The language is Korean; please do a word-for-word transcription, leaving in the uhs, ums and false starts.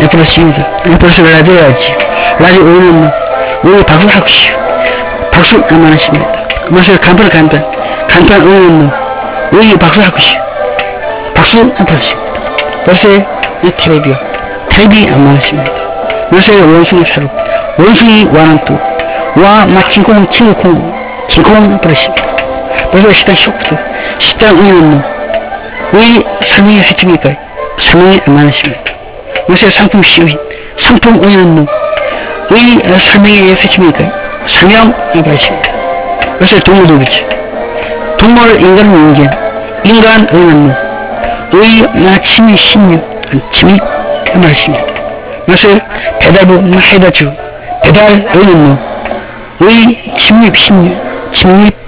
들었습니다. 벌써 라디오야지. 라디오 오는 뭐, 우리 박수 하고시오. 박수 그만하십니다. 벌써 간판, 간판. 간판 오는 뭐, 우리 박수 하고시오. 박수 들었습니다. 벌써 텔레비요. 텔레비 안 많으십니다. 벌써 원숭이 사료. 원숭이 와난또. 와, 마, 킹콩, 킹콩, 킹콩 들었습니다. 벌써 식당 쇼부터. 식당 오는 뭐, 우리 설명이 해줍니까? 설명이 안 많으십니다. 요새 상품 시위, 상품 오는 의 설명이 해줍니까? 설명 안 받으십니다. 요새 동물도 그렇죠. 동물, 인간, 인간, 인간, 의는 의, 나, 침입, 침입, 침입 안 받으십니다. 요새 배달부, 해다주, 배달, 의는 의, 침입, 침입, 침입